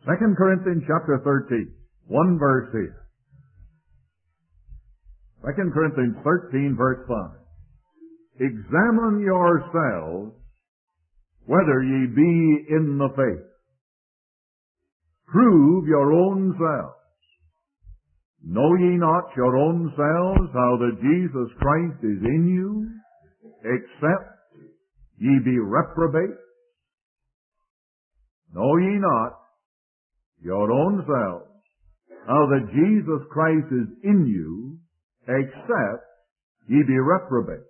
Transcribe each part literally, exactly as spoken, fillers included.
Second Corinthians chapter thirteen. One verse here. Second Corinthians thirteen verse five. Examine yourselves whether ye be in the faith. Prove your own selves. Know ye not your own selves how that Jesus Christ is in you, except ye be reprobate? Know ye not your own selves how that Jesus Christ is in you, except ye be reprobate?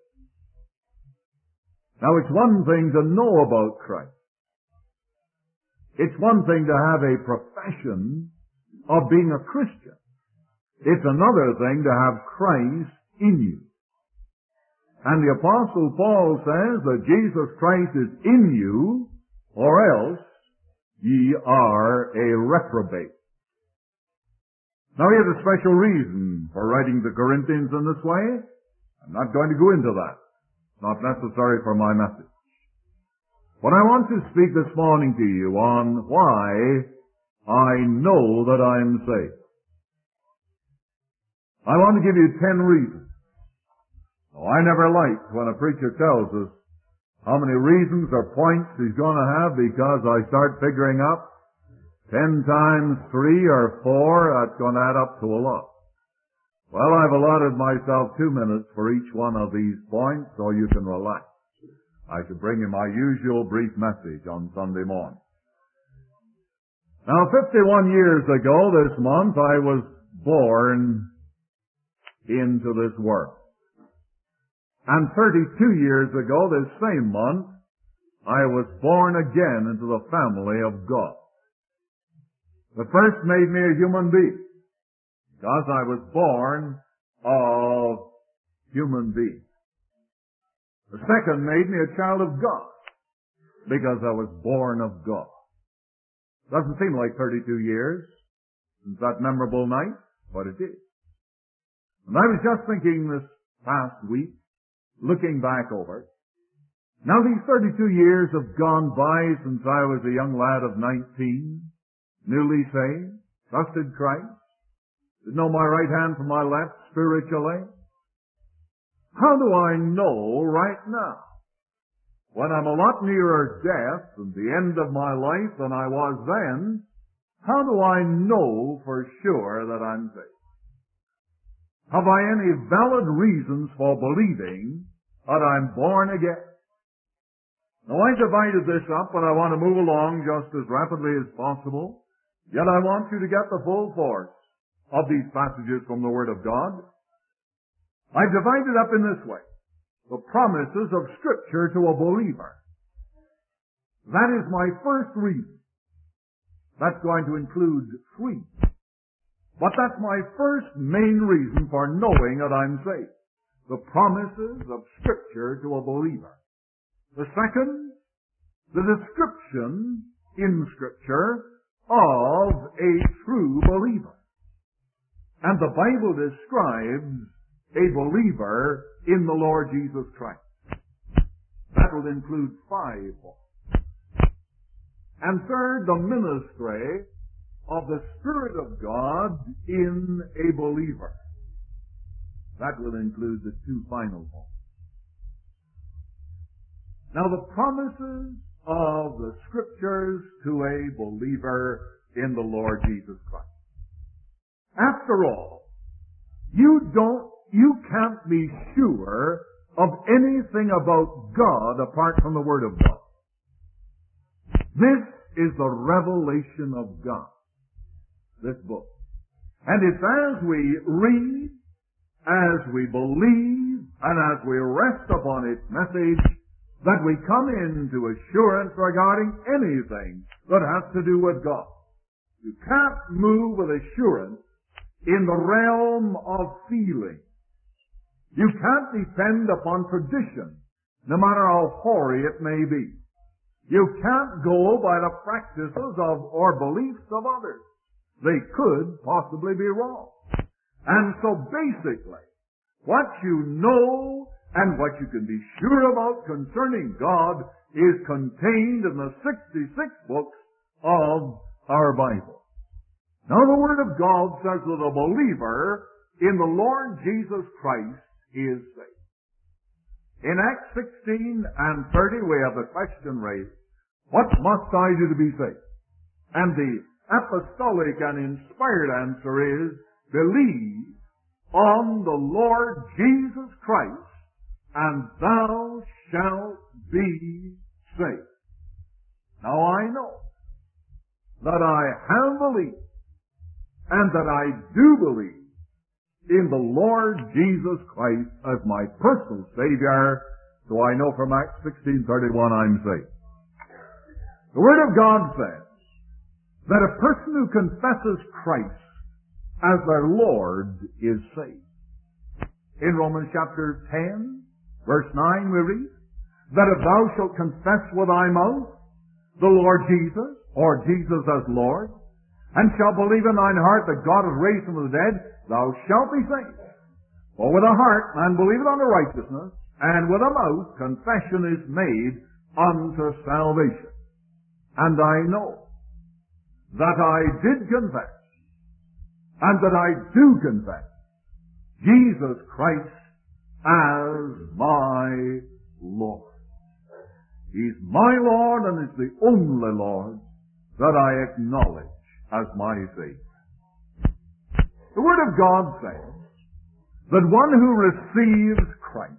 Now it's one thing to know about Christ. It's one thing to have a profession of being a Christian. It's another thing to have Christ in you. And the Apostle Paul says that Jesus Christ is in you, or else ye are a reprobate. Now he has a special reason for writing the Corinthians in this way. I'm not going to go into that. It's not necessary for my message. But I want to speak this morning to you on why I know that I'm saved. I want to give you ten reasons. Oh, I never like when a preacher tells us how many reasons or points he's going to have, because I start figuring up ten times three or four, that's going to add up to a lot. Well, I've allotted myself two minutes for each one of these points, so you can relax. I should bring you my usual brief message on Sunday morning. Now, fifty-one years ago this month, I was born into this world. And thirty-two years ago this same month, I was born again into the family of God. The first made me a human being, because I was born of human beings. The second made me a child of God, because I was born of God. Doesn't seem like thirty-two years since that memorable night, but it is. And I was just thinking this past week, looking back over it. Now these thirty-two years have gone by since I was a young lad of nineteen, newly saved, trusted Christ, didn't know my right hand from my left spiritually. How do I know right now, when I'm a lot nearer death and the end of my life than I was then, how do I know for sure that I'm saved? Have I any valid reasons for believing that I'm born again? Now, I divided this up, and I want to move along just as rapidly as possible, yet I want you to get the full force of these passages from the Word of God. I divided up in this way: the promises of Scripture to a believer. That is my first reason. That's going to include three. But that's my first main reason for knowing that I'm saved. The promises of Scripture to a believer. The second, the description in Scripture of a true believer. And the Bible describes a believer in the Lord Jesus Christ. That will include five. And third, the ministry of the Spirit of God in a believer. That will include the two final points. Now, the promises of the Scriptures to a believer in the Lord Jesus Christ. After all, you don't, you can't be sure of anything about God apart from the Word of God. This is the revelation of God. This book. And it's as we read, as we believe, and as we rest upon its message, that we come into assurance regarding anything that has to do with God. You can't move with assurance in the realm of feeling. You can't depend upon tradition, no matter how hoary it may be. You can't go by the practices of or beliefs of others. They could possibly be wrong. And so basically, what you know and what you can be sure about concerning God is contained in the sixty-six books of our Bible. Now the Word of God says that a believer in the Lord Jesus Christ is saved. In Acts sixteen and thirty we have the question raised, what must I do to be saved? And the apostolic and inspired answer is, believe on the Lord Jesus Christ, and thou shalt be saved. Now I know that I have believed, and that I do believe in the Lord Jesus Christ as my personal Savior, so I know from Acts sixteen thirty-one I'm saved. The Word of God says that a person who confesses Christ as their Lord is saved. In Romans chapter ten, verse nine we read, that if thou shalt confess with thy mouth the Lord Jesus, or Jesus as Lord, and shalt believe in thine heart that God hath raised him from the dead, thou shalt be saved. For with the heart man believeth unto righteousness, and with the mouth confession is made unto salvation. And I know that I did confess, and that I do confess, Jesus Christ as my Lord. He's my Lord, and is the only Lord that I acknowledge as my Savior. The Word of God says that one who receives Christ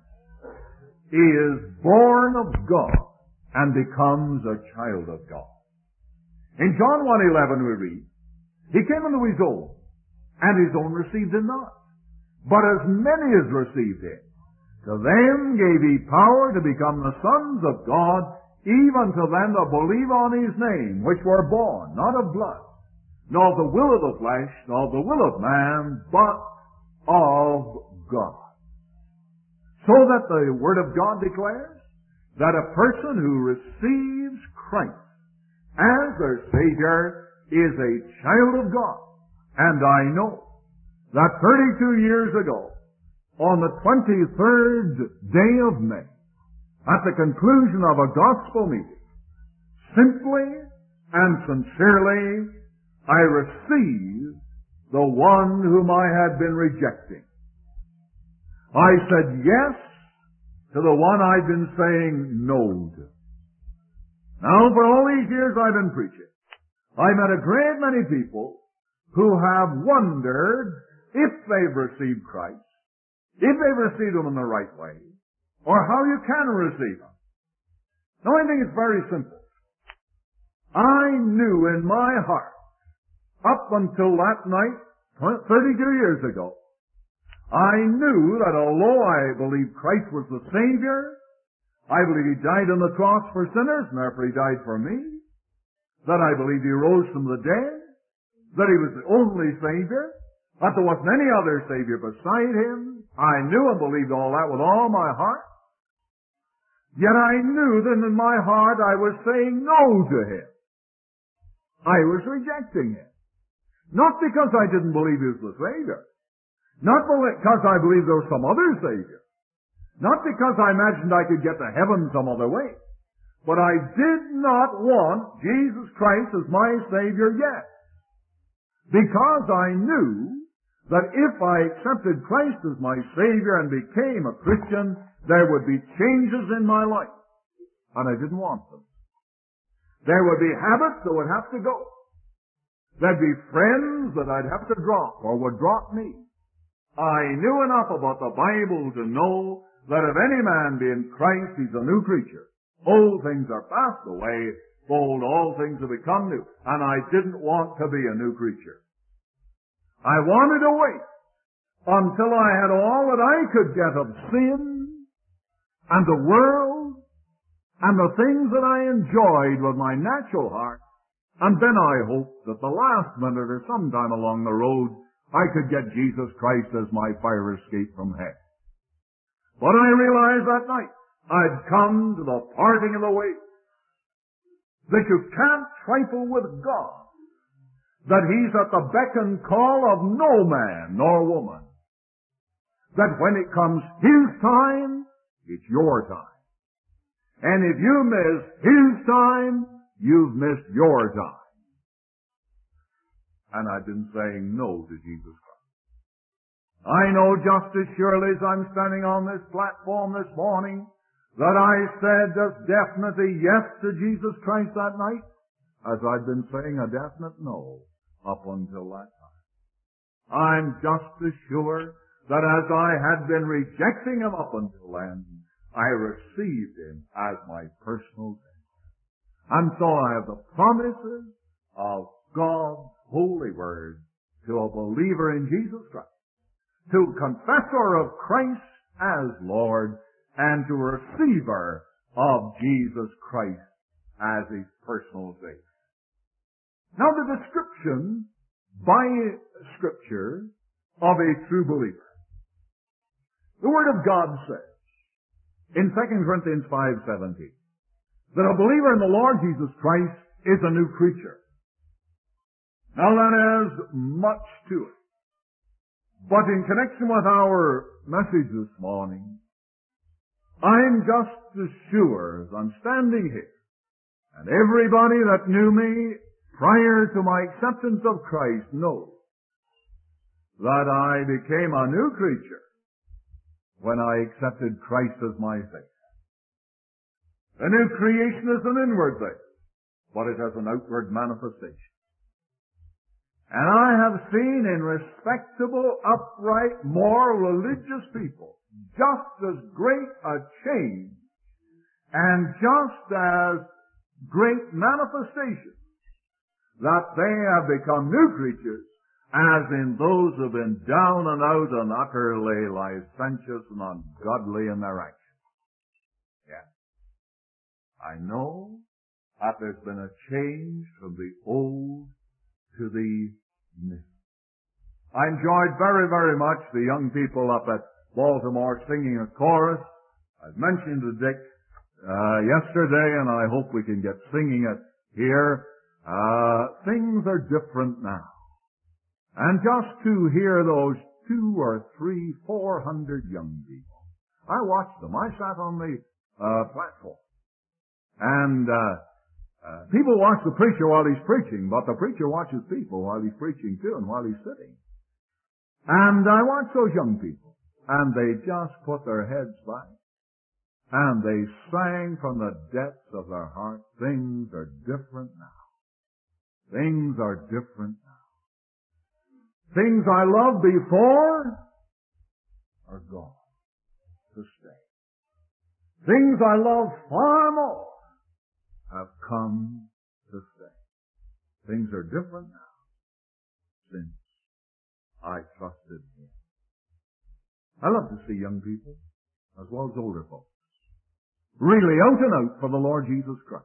is born of God and becomes a child of God. In John one eleven we read, he came unto his own, and his own received him not. But as many as received him, to them gave he power to become the sons of God, even to them that believe on his name, which were born, not of blood, nor of the will of the flesh, nor of the will of man, but of God. So that the Word of God declares that a person who receives Christ as their Savior is a child of God. And I know that thirty-two years ago, on the twenty-third day of May, at the conclusion of a gospel meeting, simply and sincerely, I received the one whom I had been rejecting. I said yes to the one I'd been saying no to. Now, for all these years I've been preaching, I met a great many people who have wondered if they've received Christ, if they've received Him in the right way, or how you can receive Him. Now, I think it's very simple. I knew in my heart, up until that night, thirty-two years ago, I knew that although I believed Christ was the Savior, I believe He died on the cross for sinners, and therefore He died for me, that I believed He rose from the dead, that He was the only Savior, that there wasn't any other Savior beside Him. I knew and believed all that with all my heart. Yet I knew that in my heart I was saying no to Him. I was rejecting Him. Not because I didn't believe He was the Savior. Not because I believed there was some other Savior. Not because I imagined I could get to heaven some other way. But I did not want Jesus Christ as my Savior yet. Because I knew that if I accepted Christ as my Savior and became a Christian, there would be changes in my life. And I didn't want them. There would be habits that would have to go. There'd be friends that I'd have to drop or would drop me. I knew enough about the Bible to know that if any man be in Christ, he's a new creature. Old things are passed away, behold, all things have become new. And I didn't want to be a new creature. I wanted to wait until I had all that I could get of sin and the world and the things that I enjoyed with my natural heart, and then I hoped that the last minute or sometime along the road I could get Jesus Christ as my fire escape from hell. But I realized that night I'd come to the parting of the way, that you can't trifle with God, that He's at the beck and call of no man nor woman, that when it comes His time, it's your time. And if you miss His time, you've missed your time. and I'd been saying no to Jesus Christ. I know just as surely as I'm standing on this platform this morning that I said a definitely yes to Jesus Christ that night, as I'd been saying a definite no up until that time. I'm just as sure that as I had been rejecting Him up until then, I received Him as my personal Savior. And so I have the promises of God's holy word to a believer in Jesus Christ, to a confessor of Christ as Lord, and to a receiver of Jesus Christ as His personal Savior. Now the description by Scripture of a true believer. The Word of God says in Second Corinthians five seventeen that a believer in the Lord Jesus Christ is a new creature. Now that has much to it. But in connection with our message this morning, I'm just as sure as I'm standing here, and everybody that knew me prior to my acceptance of Christ knows that I became a new creature when I accepted Christ as my Savior. A new creation is an inward thing, but it has an outward manifestation. And I have seen in respectable, upright, moral, religious people just as great a change and just as great manifestation that they have become new creatures as in those who have been down and out and utterly licentious and ungodly in their actions. Yes. I know that there's been a change from the old to the new. I enjoyed very, very much the young people up at Baltimore singing a chorus. I've mentioned to Dick uh, yesterday, and I hope we can get singing it here. Uh, things are different now. And just to hear those two or three, four hundred young people, I watched them. I sat on the uh, platform. And uh, uh, people watch the preacher while he's preaching, but the preacher watches people while he's preaching too and while he's sitting. And I watched those young people, and they just put their heads back, and they sang from the depths of their heart, things are different now. Things are different now. Things I loved before are gone to stay. Things I loved far more have come to stay. Things are different now since I trusted Him. I love to see young people as well as older folks really out and out for the Lord Jesus Christ.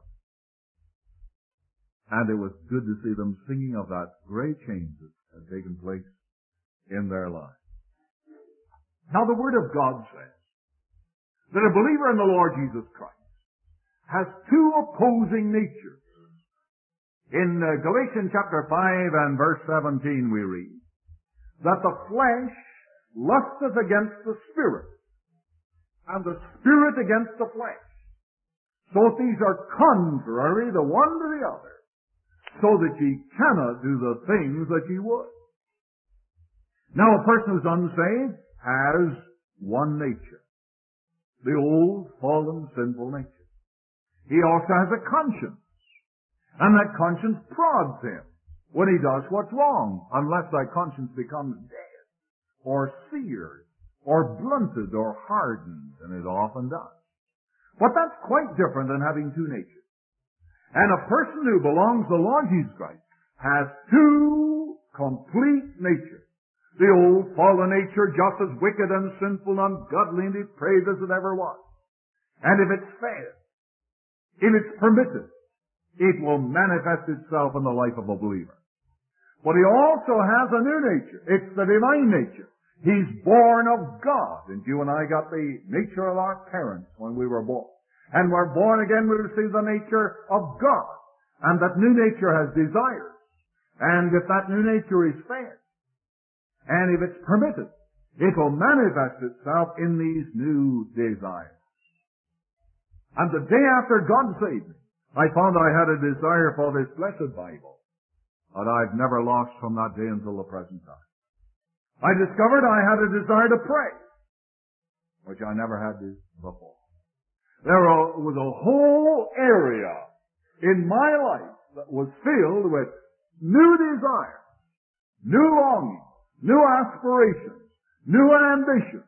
And it was good to see them singing of that great change that had taken place in their lives. Now the Word of God says that a believer in the Lord Jesus Christ has two opposing natures. In uh, Galatians chapter five and verse seventeen we read that the flesh lusteth against the Spirit, and the Spirit against the flesh. So these are contrary the one to the other, so that ye cannot do the things that ye would. Now a person who's unsaved has one nature, the old, fallen, sinful nature. He also has a conscience, and that conscience prods him when he does what's wrong, unless that conscience becomes dead, or seared, or blunted, or hardened, and it often does. But that's quite different than having two natures. And a person who belongs to the Lord Jesus Christ has two complete natures. The old fallen nature, just as wicked and sinful, ungodly, and depraved as it ever was. And if it's fed, if it's permitted, it will manifest itself in the life of a believer. But he also has a new nature. It's the divine nature. He's born of God. And you and I got the nature of our parents when we were born. And we're born again, we receive the nature of God. And that new nature has desires. And if that new nature is fed, and if it's permitted, it will manifest itself in these new desires. And the day after God saved me, I found I had a desire for this blessed Bible. that I've never lost from that day until the present time. I discovered I had a desire to pray, which I never had before. There was a whole area in my life that was filled with new desires, new longings, new aspirations, new ambitions.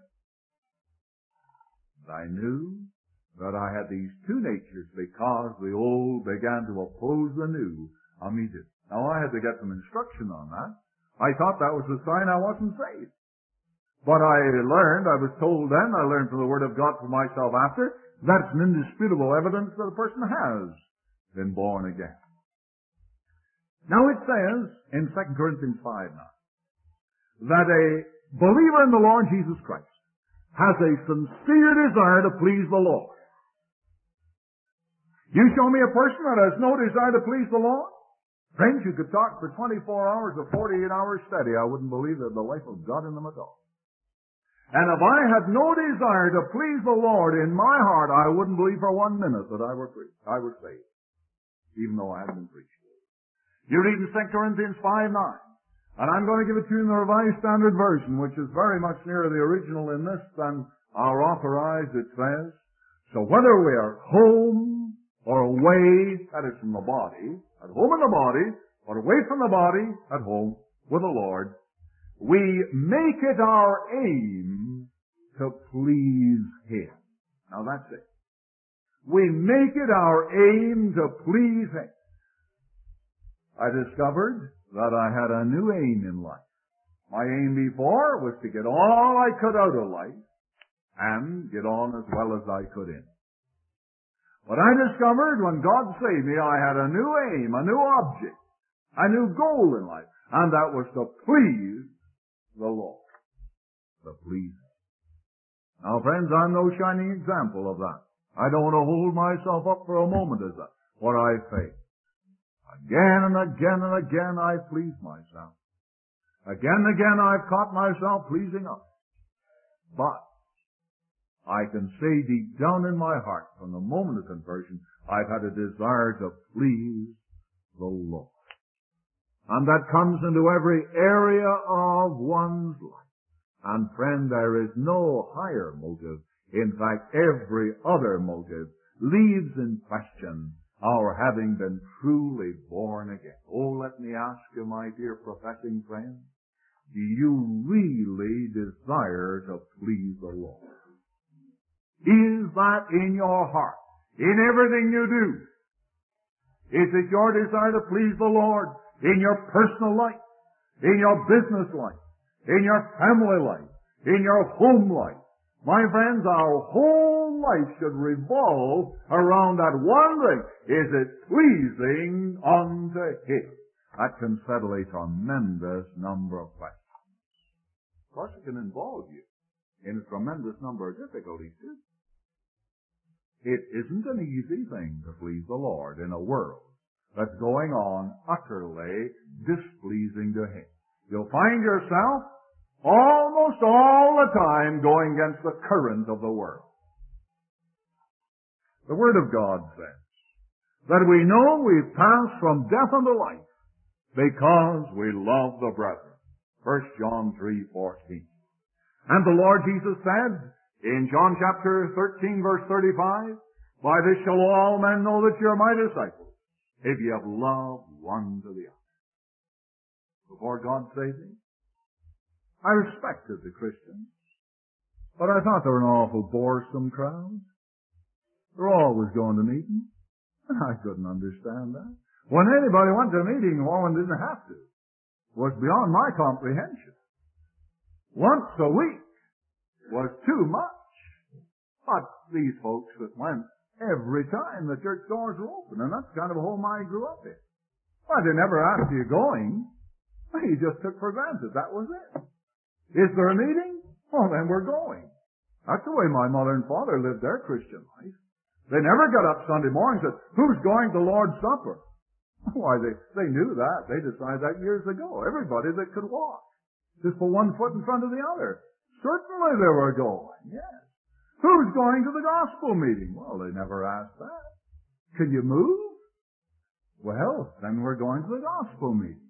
I knew that I had these two natures because the old began to oppose the new immediately. Now I had to get some instruction on that. I thought that was a sign I wasn't saved. But I learned, I was told then, I learned from the Word of God for myself after, that's an indisputable evidence that a person has been born again. Now it says in Second Corinthians five now, that a believer in the Lord Jesus Christ has a sincere desire to please the Lord. You show me a person that has no desire to please the Lord? Friends, you could talk for twenty-four hours or forty-eight hours steady. I wouldn't believe that the life of God in them at all. And if I had no desire to please the Lord in my heart, I wouldn't believe for one minute that I were free. I was saved, even though I hadn't been preached. You read in Second Corinthians five nine. And I'm going to give it to you in the Revised Standard Version, which is very much nearer the original in this than our authorized, it says. So whether we are home or away, that is from the body, at home in the body, or away from the body, at home with the Lord, we make it our aim to please Him. Now that's it. We make it our aim to please Him. I discovered that I had a new aim in life. My aim before was to get all I could out of life and get on as well as I could in. But I discovered when God saved me, I had a new aim, a new object, a new goal in life, and that was to please the Lord. To please Him. Now friends, I'm no shining example of that. I don't want to hold myself up for a moment as that, for I fail. Again and again and again I please myself. Again and again I've caught myself pleasing others. But I can say deep down in my heart, from the moment of conversion, I've had a desire to please the Lord. And that comes into every area of one's life. And friend, there is no higher motive. In fact, every other motive leaves in question our having been truly born again. Oh, let me ask you, my dear professing friend, do you really desire to please the Lord? Is that in your heart? In everything you do? Is it your desire to please the Lord in your personal life, in your business life, in your family life, in your home life? My friends, our whole life should revolve around that one thing. Is it pleasing unto Him? That can settle a tremendous number of questions. Of course, it can involve you in a tremendous number of difficulties, too. It isn't an easy thing to please the Lord in a world that's going on utterly displeasing to Him. You'll find yourself almost all the time going against the current of the world. The Word of God says that we know we've passed from death unto life because we love the brethren. First John three fourteen. And the Lord Jesus said in John chapter thirteen verse thirty-five, by this shall all men know that you're my disciples, if you have love one to the other. Before God saved me, I respected the Christians, but I thought they were an awful boresome crowd. They're always going to meetings, and I couldn't understand that. When anybody went to a meeting, one didn't have to. It was beyond my comprehension. Once a week was too much. But these folks that went every time the church doors were open, and that's kind of a home I grew up in. Why, they never asked you going. You just took for granted. That was it. Is there a meeting? Well, then we're going. That's the way my mother and father lived their Christian life. They never got up Sunday morning and said, who's going to Lord's Supper? Why, they, they knew that. They decided that years ago. Everybody that could walk. Just put one foot in front of the other. Certainly they were going, yes. Who's going to the gospel meeting? Well, they never asked that. Can you move? Well, then we're going to the gospel meeting.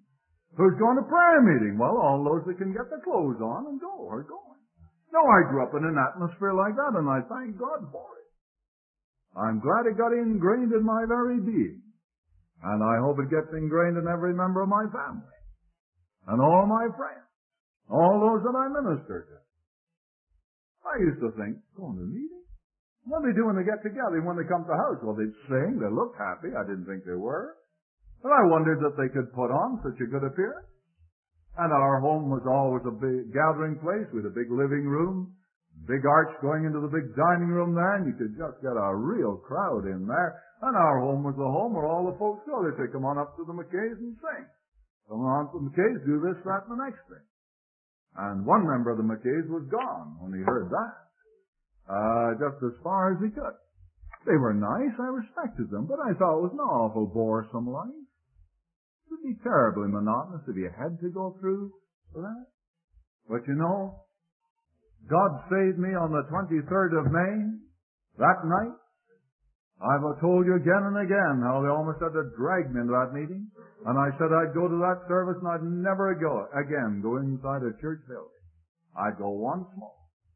Who's going to prayer meeting? Well, all those that can get their clothes on and go are going. No, I grew up in an atmosphere like that, and I thank God for it. I'm glad it got ingrained in my very being. And I hope it gets ingrained in every member of my family. And all my friends. All those that I minister to. I used to think, going to a meeting? What are they doing to get together when they come to the house? Well, they'd sing, they looked happy. I didn't think they were. But I wondered that they could put on such a good appearance. And our home was always a big gathering place with a big living room, big arch going into the big dining room there, and you could just get a real crowd in there. And our home was the home where all the folks go. They'd say, come on up to the McKays and sing. Come on to the McKays, do this, that, and the next thing. And one member of the McKays was gone when he heard that. Uh, just as far as he could. They were nice, I respected them, but I thought it was an awful boresome life. It would be terribly monotonous if you had to go through for that. But you know, God saved me on the twenty-third of May, that night. I've told you again and again how they almost had to drag me into that meeting. And I said I'd go to that service and I'd never go again, go inside a church building. I'd go once more.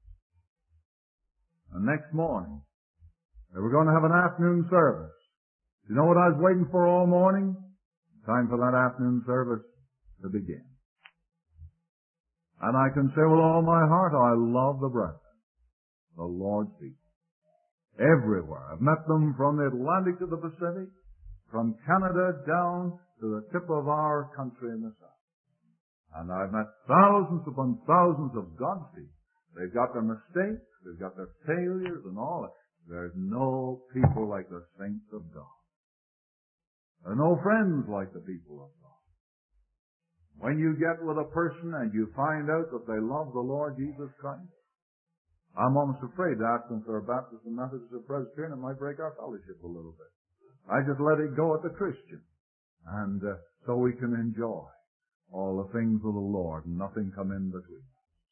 The next morning, they were going to have an afternoon service. You know what I was waiting for all morning? Time for that afternoon service to begin. And I can say with all my heart, I love the brethren, the Lord's people. Everywhere. I've met them from the Atlantic to the Pacific, from Canada down to the tip of our country in the south. And I've met thousands upon thousands of God's people. They've got their mistakes, they've got their failures and all that. There's no people like the saints of God. There are no friends like the people of God. When you get with a person and you find out that they love the Lord Jesus Christ, I'm almost afraid to ask them for a Baptist and Methodist or Presbyterian. It might break our fellowship a little bit. I just let it go at the Christian. And uh, so we can enjoy all the things of the Lord and nothing come in between.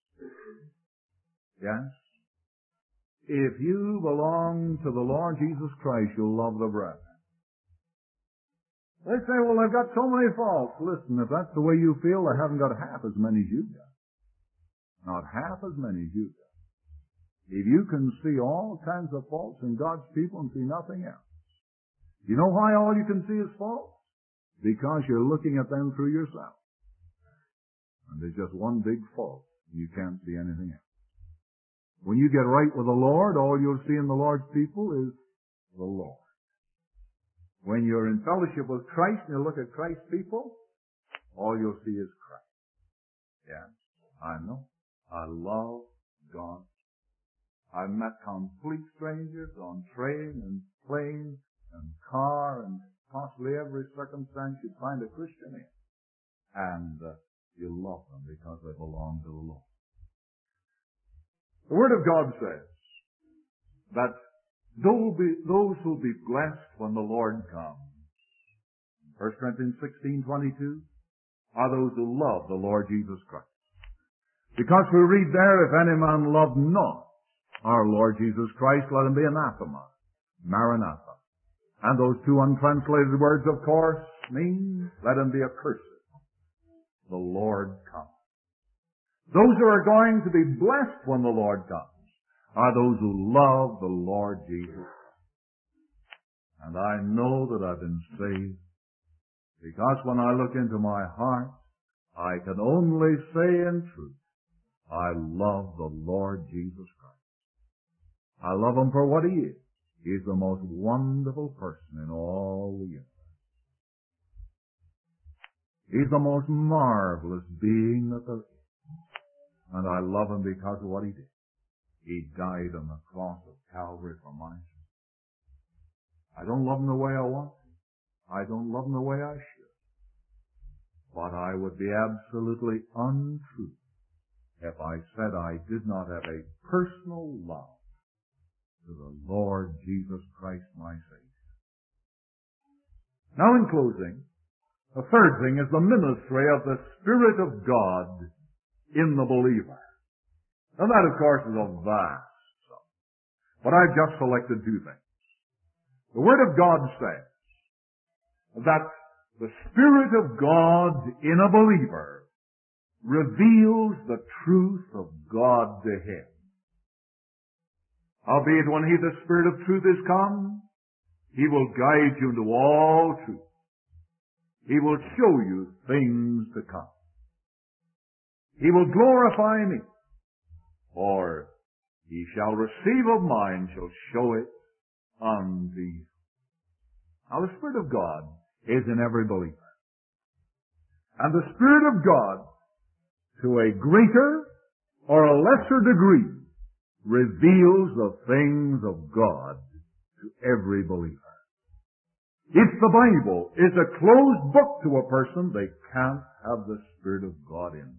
Yes? If you belong to the Lord Jesus Christ, you'll love the brethren. They say, well, they've got so many faults. Listen, if that's the way you feel, they haven't got half as many as you've got. Not half as many as you've got. If you can see all kinds of faults in God's people and see nothing else. You know why all you can see is faults? Because you're looking at them through yourself. And there's just one big fault. You can't see anything else. When you get right with the Lord, all you'll see in the Lord's people is the Lord. When you're in fellowship with Christ and you look at Christ's people, all you'll see is Christ. Yes, I know. I love God. I've met complete strangers on train and plane and car and possibly every circumstance you'd find a Christian in. And uh, you love them because they belong to the Lord. The Word of God says that those who will be blessed when the Lord comes, First Corinthians sixteen twenty-two, are those who love the Lord Jesus Christ. Because we read there, if any man love not our Lord Jesus Christ, let him be anathema, Maranatha. And those two untranslated words, of course, mean, let him be accursed. The Lord comes. Those who are going to be blessed when the Lord comes are those who love the Lord Jesus. And I know that I've been saved because when I look into my heart, I can only say in truth, I love the Lord Jesus Christ. I love Him for what He is. He's the most wonderful person in all the universe. He's the most marvelous being that there is. And I love Him because of what He did. He died on the cross of Calvary for my sins. I don't love Him the way I want to. I don't love Him the way I should. But I would be absolutely untrue if I said I did not have a personal love to the Lord Jesus Christ, my Savior. Now in closing, the third thing is the ministry of the Spirit of God in the believer. Now that, of course, is a vast subject. But I've just selected two things. The Word of God says that The Spirit of God in a believer reveals the truth of God to him. Howbeit, when he, the Spirit of truth, is come, he will guide you into all truth. He will show you things to come. He will glorify me, for he shall receive of mine, shall show it unto you. Now the Spirit of God is in every believer. And the Spirit of God, to a greater or a lesser degree, reveals the things of God to every believer. If the Bible is a closed book to a person, they can't have the Spirit of God in them.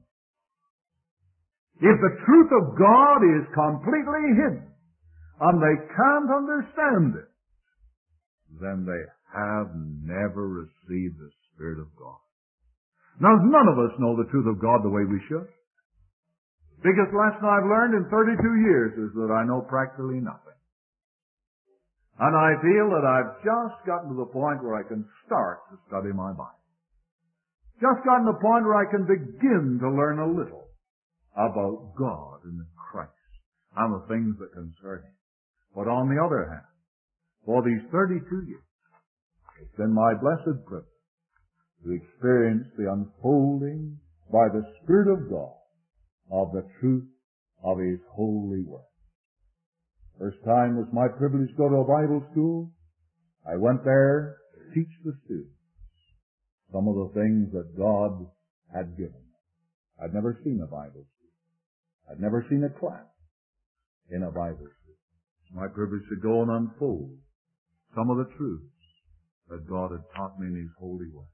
If the truth of God is completely hidden, and they can't understand it, then they have never received the Spirit of God. Now, none of us know the truth of God the way we should. The biggest lesson I've learned in thirty-two years is that I know practically nothing. And I feel that I've just gotten to the point where I can start to study my Bible. Just gotten to the point where I can begin to learn a little about God and Christ and the things that concern him. But on the other hand, for these thirty-two years, it's been my blessed privilege to experience the unfolding by the Spirit of God of the truth of his holy word. First time was my privilege to go to a Bible school. I went there to teach the students some of the things that God had given me. I'd never seen a Bible school. I'd never seen a class in a Bible school. It's my privilege to go and unfold some of the truths that God had taught me in his holy word.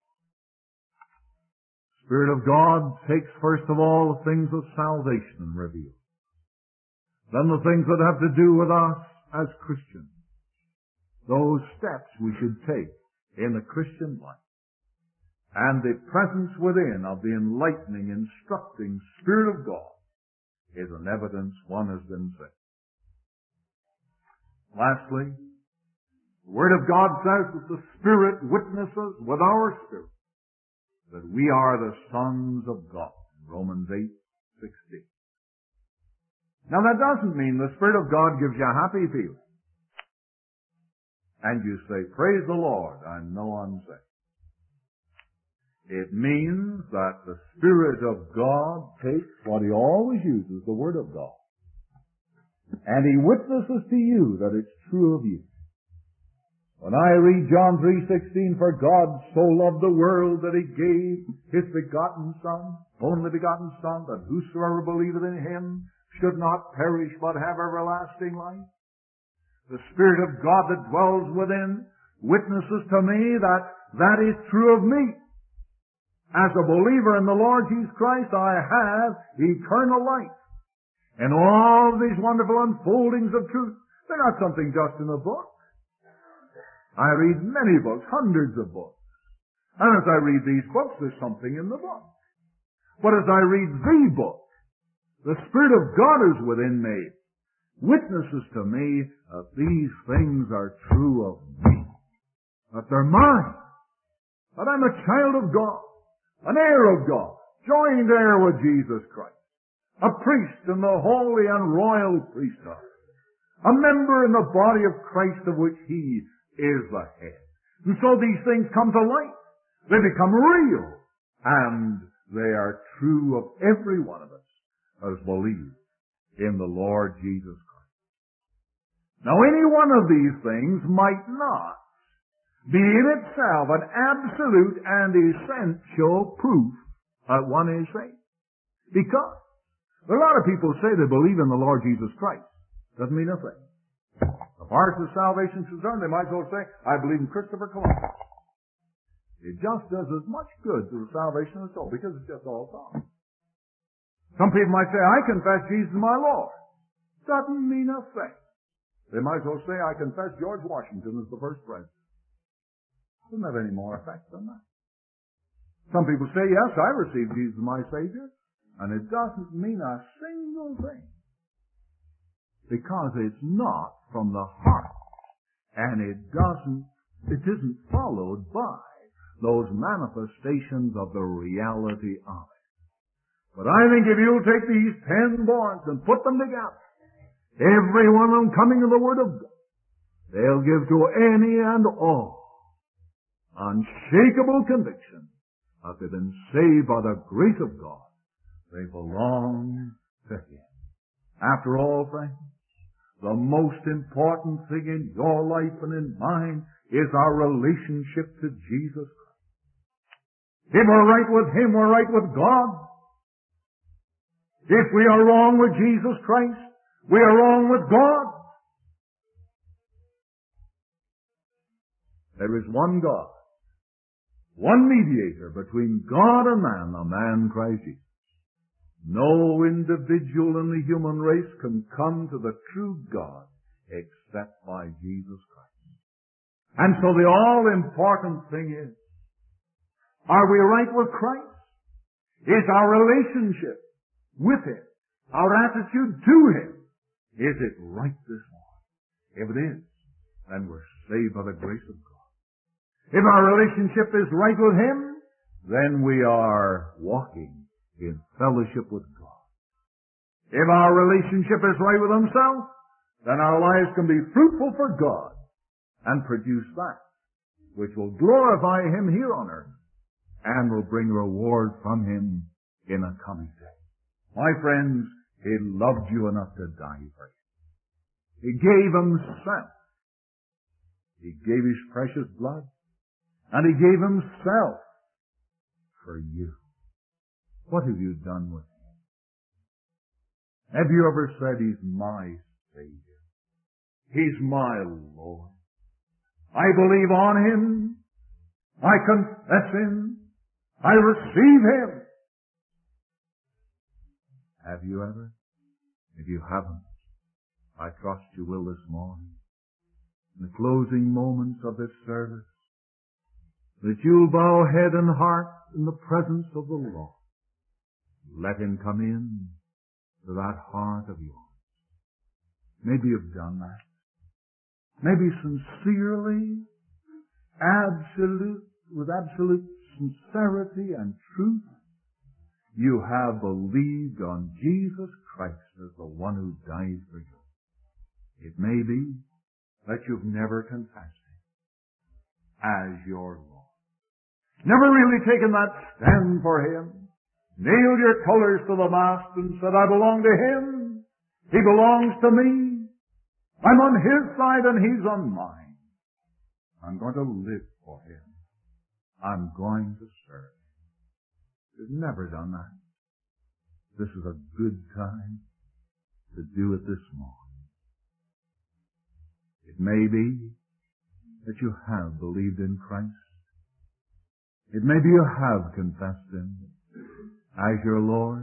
Spirit of God takes first of all the things of salvation and reveals. Then the things that have to do with us as Christians. Those steps we should take in the Christian life. And the presence within of the enlightening, instructing Spirit of God is an evidence one has been saved. Lastly, the Word of God says that the Spirit witnesses with our spirit that we are the sons of God. Romans eight sixteen. Now that doesn't mean the Spirit of God gives you a happy feeling. And you say, praise the Lord, I know I'm saved. It means that the Spirit of God takes what he always uses, the Word of God, and he witnesses to you that it's true of you. When I read John three sixteen, for God so loved the world that he gave his begotten Son, only begotten Son, that whosoever believeth in him should not perish but have everlasting life. The Spirit of God that dwells within witnesses to me that that is true of me. As a believer in the Lord Jesus Christ, I have eternal life. And all these wonderful unfoldings of truth, they're not something just in a book. I read many books, hundreds of books. And as I read these books, there's something in the book. But as I read the book, the Spirit of God is within me, witnesses to me that these things are true of me, that they're mine, that I'm a child of God, an heir of God, joined heir with Jesus Christ, a priest in the holy and royal priesthood, a member in the body of Christ of which he is the head. And so these things come to light. They become real, and they are true of every one of us as believed in the Lord Jesus Christ. Now any one of these things might not be in itself an absolute and essential proof that one is saved. Because a lot of people say they believe in the Lord Jesus Christ. Doesn't mean a thing. As far as the salvation is concerned, they might as well say, I believe in Christopher Columbus. It just does as much good to the salvation of the soul because it's just all talk. Some people might say, I confess Jesus is my Lord. Doesn't mean a thing. They might as well say, I confess George Washington as the first president. Doesn't have any more effect than that. Some people say, yes, I received Jesus as my Savior, and it doesn't mean a single thing. Because it's not from the heart. And it doesn't, it isn't followed by those manifestations of the reality of it. But I think if you'll take these ten points and put them together, every one of them coming to the Word of God, they'll give to any and all unshakable conviction that they've been saved by the grace of God. They belong to Him. After all, friends, the most important thing in your life and in mine is our relationship to Jesus Christ. If we're right with Him, we're right with God. If we are wrong with Jesus Christ, we are wrong with God. There is one God, one mediator between God and man, the man Christ Jesus. No individual in the human race can come to the true God except by Jesus Christ. And so the all-important thing is, are we right with Christ? Is our relationship with Him, our attitude to Him, is it right this morning? If it is, then we're saved by the grace of God. If our relationship is right with Him, then we are walking in fellowship with God. If our relationship is right with Himself, then our lives can be fruitful for God and produce that which will glorify Him here on earth and will bring reward from Him in a coming day. My friends, He loved you enough to die for you. He gave Himself. He gave His precious blood, and He gave Himself for you. What have you done with Him? Have you ever said, He's my Savior? He's my Lord. I believe on Him. I confess Him. I receive Him. Have you ever? If you haven't, I trust you will this morning. In the closing moments of this service, that you'll bow head and heart in the presence of the Lord. Let Him come in to that heart of yours. Maybe you've done that. Maybe sincerely, absolute, with absolute sincerity and truth, you have believed on Jesus Christ as the one who died for you. It may be that you've never confessed Him as your Lord. Never really taken that stand for Him. Nailed your colors to the mast and said, I belong to Him. He belongs to me. I'm on His side and He's on mine. I'm going to live for Him. I'm going to serve Him. You've never done that. This is a good time to do it this morning. It may be that you have believed in Christ. It may be you have confessed Him as your Lord,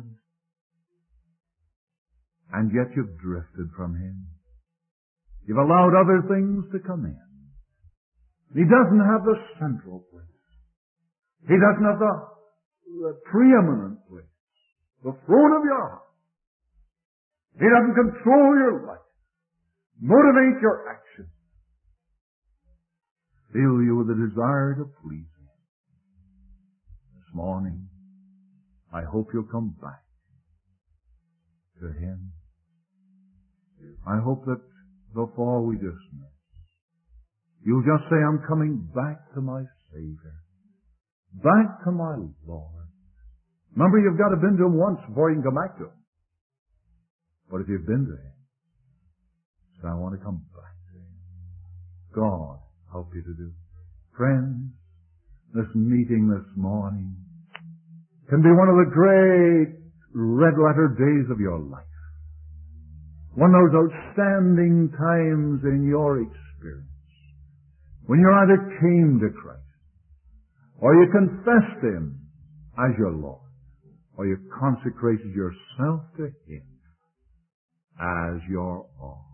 and yet you've drifted from Him. You've allowed other things to come in. He doesn't have the central place. He doesn't have the, the preeminent place, the throne of your heart. He doesn't control your life, motivate your action, fill you with a desire to please Him. This morning, I hope you'll come back to Him. I hope that before we dismiss, you'll just say, I'm coming back to my Savior, back to my Lord. Remember, you've got to been to Him once before you can come back to Him. But if you've been to Him, say, I want to come back to Him. God help you to do. Friends, this meeting this morning can be one of the great red-letter days of your life. One of those outstanding times in your experience when you either came to Christ, or you confessed Him as your Lord, or you consecrated yourself to Him as your all.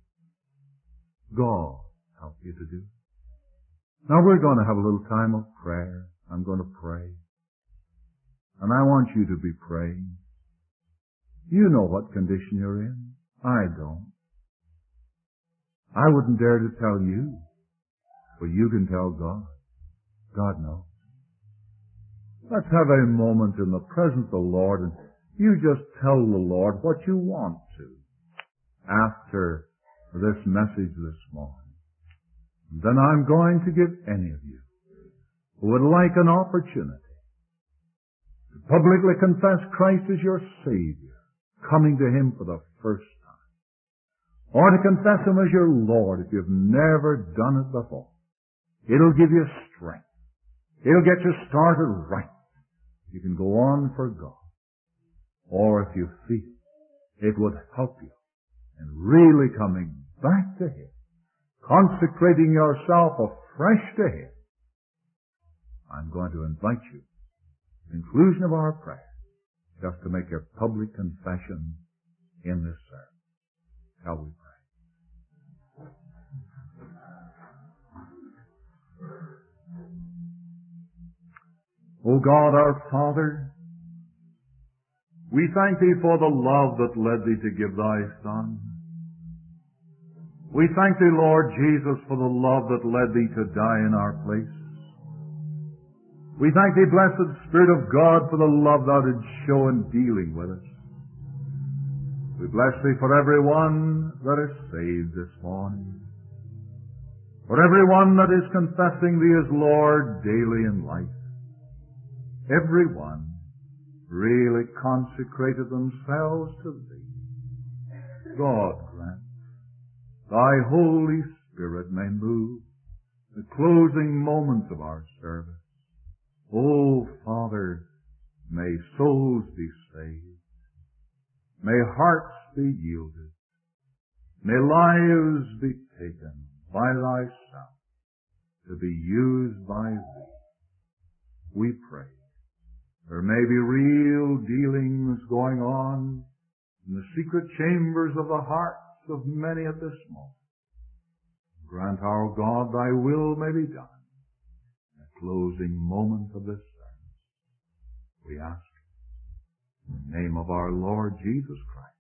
God help you to do. Now we're going to have a little time of prayer. I'm going to pray. And I want you to be praying. You know what condition you're in. I don't. I wouldn't dare to tell you, but you can tell God. God knows. Let's have a moment in the presence of the Lord, and you just tell the Lord what you want to after this message this morning. Then I'm going to give any of you who would like an opportunity to publicly confess Christ as your Savior, coming to Him for the first time, or to confess Him as your Lord if you've never done it before. It'll give you strength. It'll get you started right. You can go on for God. Or if you feel it would help you in really coming back to Him, consecrating yourself afresh to Him, I'm going to invite you, at the conclusion of our prayer, just to make your public confession in this service. Shall we pray? O God, our Father, we thank Thee for the love that led Thee to give Thy Son. We thank Thee, Lord Jesus, for the love that led Thee to die in our place. We thank Thee, blessed Spirit of God, for the love Thou didst show in dealing with us. We bless Thee for everyone that is saved this morning, for everyone that is confessing Thee as Lord daily in life. Everyone really consecrated themselves to Thee. God grant Thy Holy Spirit may move the closing moments of our service. O Father, may souls be saved. May hearts be yielded. May lives be taken by Thyself to be used by Thee. We pray. There may be real dealings going on in the secret chambers of the hearts of many at this moment. Grant, our God, Thy will may be done in the closing moment of this service. We ask in the name of our Lord Jesus Christ.